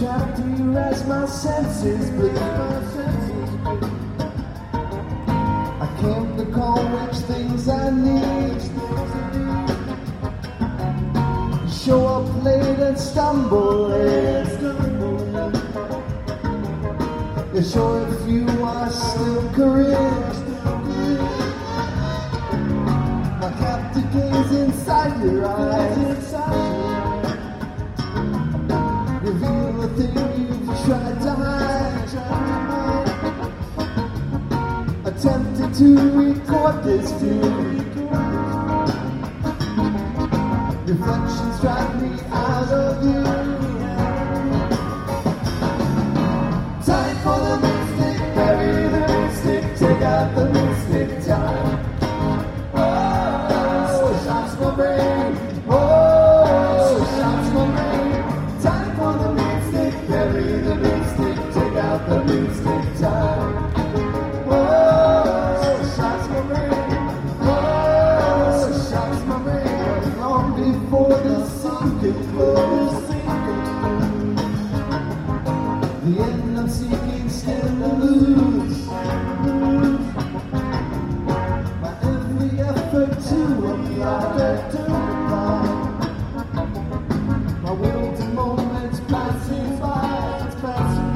trapped here as my senses bleed. I can't recall which things I need. You show up late and stumble in. You're sure if you are still correct. My captive gaze inside your eyes. Reveal the thing you've tried to hide. Attempted to record this view. Reflections drive me out of you. Time for the mystic, bury the mystic, take out the mystic time. Oh, shocks my brain. Oh, shocks my brain. Time for the mystic, bury the mystic, take out the mystic time. Oh, shocks my brain. Oh, shocks my brain. Long before the sun could close. The end I'm seeking still eludes. My every effort to apply. My will to moments passing by, it's passing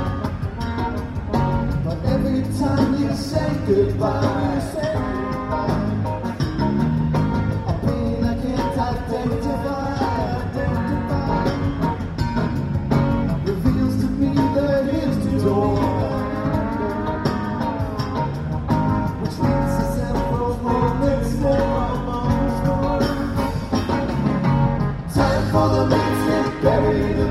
by. But every time you say goodbye, a pain I can't identify. Reveals to me the hidden door, which leads to several moments more. Time for the mystic, bury the